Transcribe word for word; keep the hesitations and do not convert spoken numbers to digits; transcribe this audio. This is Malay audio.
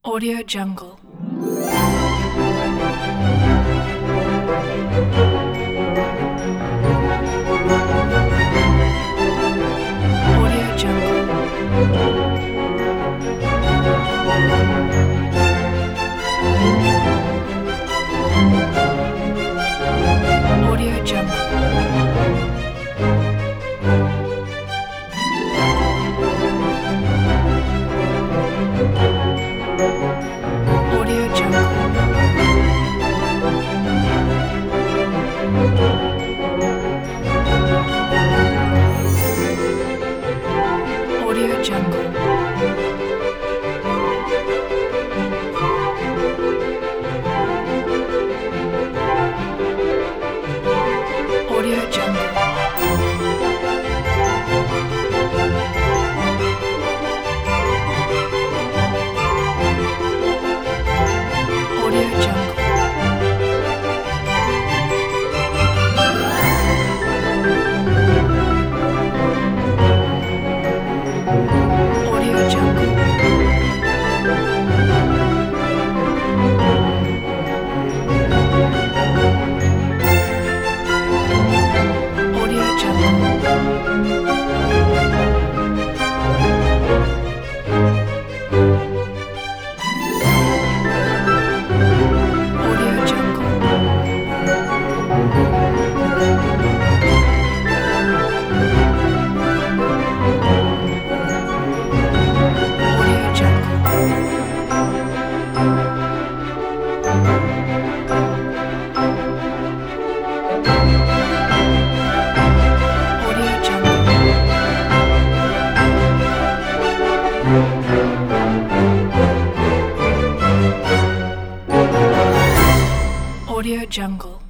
Audio Jungle. Audio Jungle. Audio Jungle. Audio Jungle. Audio Jungle. Audio Jungle. Audio Jungle. Audio Jungle. Audio Jungle. Audio Jungle. Audio Jungle. Audio Jungle. Audio Jungle.